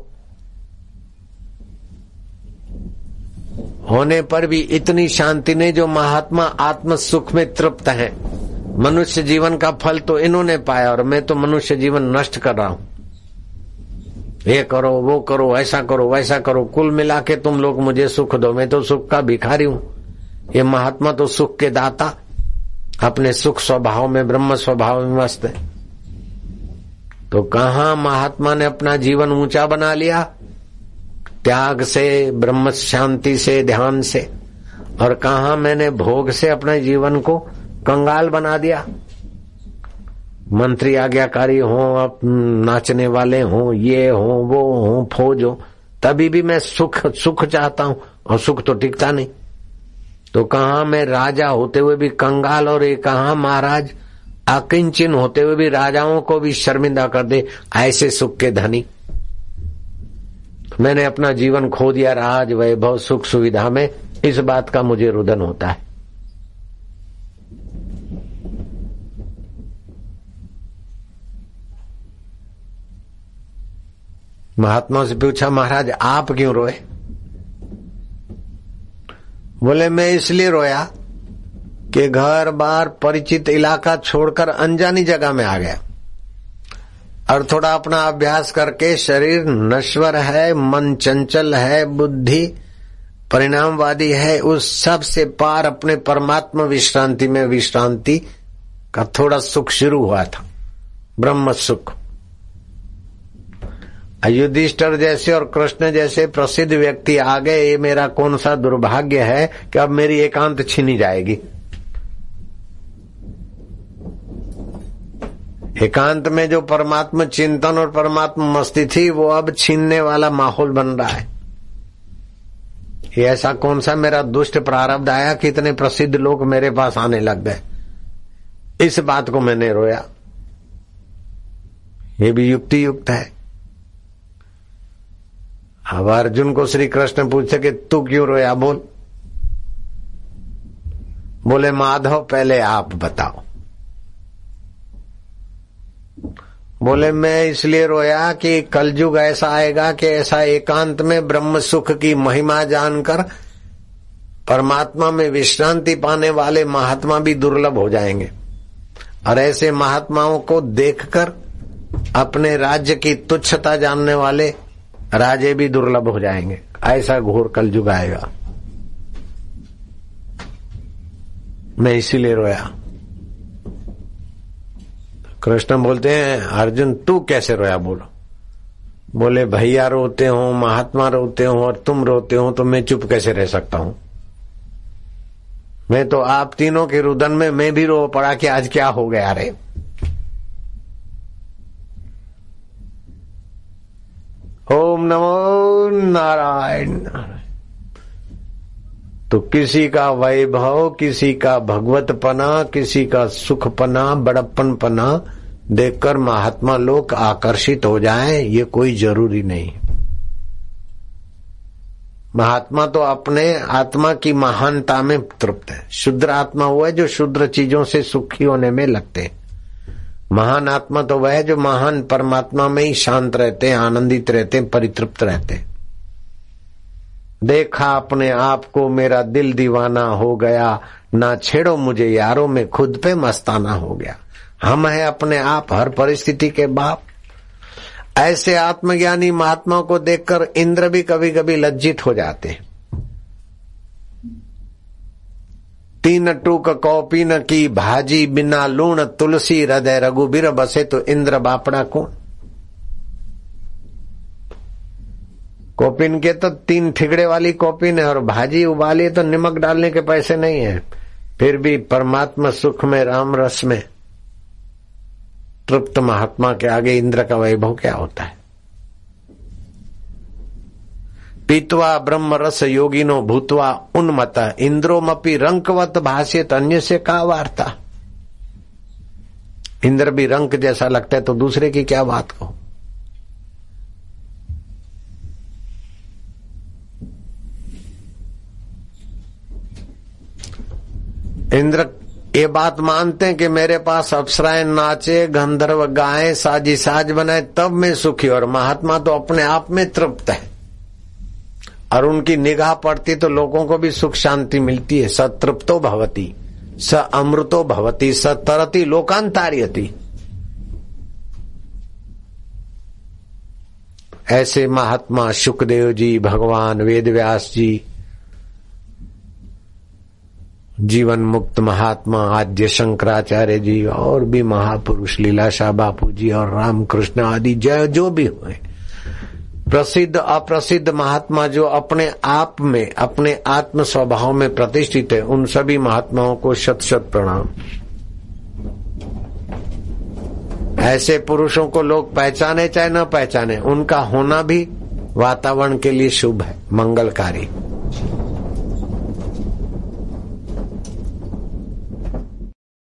होने पर भी इतनी शांति नहीं जो महात्मा आत्म सुख में तृप्त हैं। मनुष्य जीवन का फल तो इन्होंने पाया और मैं तो मनुष्य जीवन नष्ट कर रहा हूं। ये करो, वो करो, ऐसा करो, वैसा करो, कुल मिला के तुम लोग मुझे सुख दो, मैं तो सुख का भिखारी हूं। ये महात्मा तो सुख के दाता, अपने सुख स्वभाव में, ब्रह्म स्वभाव में मस्त है। तो कहाँ महात्मा ने अपना जीवन ऊंचा बना लिया? त्याग से, ब्रह्म शांति से, ध्यान से। और कहाँ मैंने भोग से अपने जीवन को कंगाल बना दिया। मंत्री आज्ञाकारी हो, अब नाचने वाले हो, ये हो, वो हो, फौज हो, तभी भी मैं सुख चाहता हूं, और सुख तो टिकता नहीं। तो कहाँ मैं राजा होते हुए भी कंगाल, और ये कहाँ महाराज अकिंचन होते हुए भी राजाओं को भी शर्मिंदा कर दे, ऐसे सुख के धनी। मैंने अपना जीवन खो दिया राज, वैभव, सुख सुविधा में। इस बात का मुझे रुदन होता है। महात्मा से पूछा, महाराज आप क्यों रोए? बोले मैं इसलिए रोया कि घर बार परिचित इलाका छोड़कर अनजानी जगह में आ गया, और थोड़ा अपना अभ्यास करके शरीर नश्वर है, मन चंचल है, बुद्धि परिणामवादी है, उस सब से पार अपने परमात्मा विश्रांति में विश्रांति का थोड़ा सुख शुरू हुआ था, ब्रह्म सुख। युधिष्ठिर जैसे और कृष्ण जैसे प्रसिद्ध व्यक्ति आ गए, ये मेरा कौन सा दुर्भाग्य है कि अब मेरी एकांत छीनी जाएगी। एकांत में जो परमात्मा चिंतन और परमात्मा मस्ती थी, वो अब छीनने वाला माहौल बन रहा है। ये ऐसा कौन सा मेरा दुष्ट प्रारब्ध आया कि इतने प्रसिद्ध लोग मेरे पास आने लग गए। इस बात को मैंने रोया। ये भी युक्ति युक्त है। अब अर्जुन को श्री कृष्ण पूछे कि तू क्यों रोया? बोले माधव पहले आप बताओ। बोले मैं इसलिए रोया कि कलयुग ऐसा आएगा कि ऐसा एकांत में ब्रह्म सुख की महिमा जानकर परमात्मा में विश्रांति पाने वाले महात्मा भी दुर्लभ हो जाएंगे, और ऐसे महात्माओं को देखकर अपने राज्य की तुच्छता जानने वाले राजे भी दुर्लभ हो जाएंगे। ऐसा घोर कलयुग आएगा। मैं इसीलिए रोया। कृष्ण बोलते हैं अर्जुन तू कैसे रोया? बोले भैया रोते हो, महात्मा रोते हो और तुम रोते हो, तो मैं चुप कैसे रह सकता हूं? मैं तो आप तीनों के रुदन में मैं भी रो पड़ा कि आज क्या हो गया रे। ओम नमो नारायण। तो किसी का वैभव, किसी का भगवतपना, किसी का सुखपना, बड़प्पनपना देखकर महात्मा लोग आकर्षित हो जाएं, ये कोई जरूरी नहीं। महात्मा तो अपने आत्मा की महानता में तृप्त है। शुद्र आत्मा वो है जो शुद्र चीजों से सुखी होने में लगते हैं। महान आत्मा तो वह है जो महान परमात्मा में ही शांत रहते हैं, आनंदित रहते हैं, परितृप्त रहते हैं। देखा अपने आप को मेरा दिल दीवाना हो गया, ना छेड़ो मुझे यारों में खुद पे मस्ताना हो गया। हम है अपने आप हर परिस्थिति के बाप। ऐसे आत्मज्ञानी महात्माओं को देखकर इंद्र भी कभी कभी लज्जित हो जाते हैं। तीन टूक कौपीन की भाजी, बिना लूण तुलसी, हृदय रघुबीर बसे, तो इंद्र बापड़ा कौन? कौपीन के तो 3 ठिगड़े वाली कौपीन है, और भाजी उबाली तो नमक डालने के पैसे नहीं है। फिर भी परमात्मा सुख में, राम रस में तृप्त महात्मा के आगे इंद्र का वैभव क्या होता है? पीत्वा ब्रह्म रस योगिनो भूतवा उन्मत, इंद्रोमपि रंकवत भाष्यत, अन्य से का वार्ता। इंद्र भी रंक जैसा लगता है तो दूसरे की क्या बात कहो। इंद्र ये बात मानते हैं कि मेरे पास अप्सराएं नाचे, गंधर्व गाएं, साजी साज बनाए, तब मैं सुखी। और महात्मा तो अपने आप में तृप्त है, और उनकी निगाह पड़ती तो लोगों को भी सुख शांति मिलती है। स तृप्तो भवति, स अमृतो भवति, स तरति लोकांतार्यति। ऐसे महात्मा सुखदेव जी, भगवान वेदव्यास जी, जीवन मुक्त महात्मा आद्य शंकराचार्य जी और भी महापुरुष लीलाशाह बापू जी और रामकृष्ण आदि जो भी हुए, प्रसिद्ध अप्रसिद्ध महात्मा जो अपने आप में अपने आत्म स्वभाव में प्रतिष्ठित है, उन सभी महात्माओं को शत शत प्रणाम। ऐसे पुरुषों को लोग पहचाने चाहे न पहचाने, उनका होना भी वातावरण के लिए शुभ है, मंगलकारी।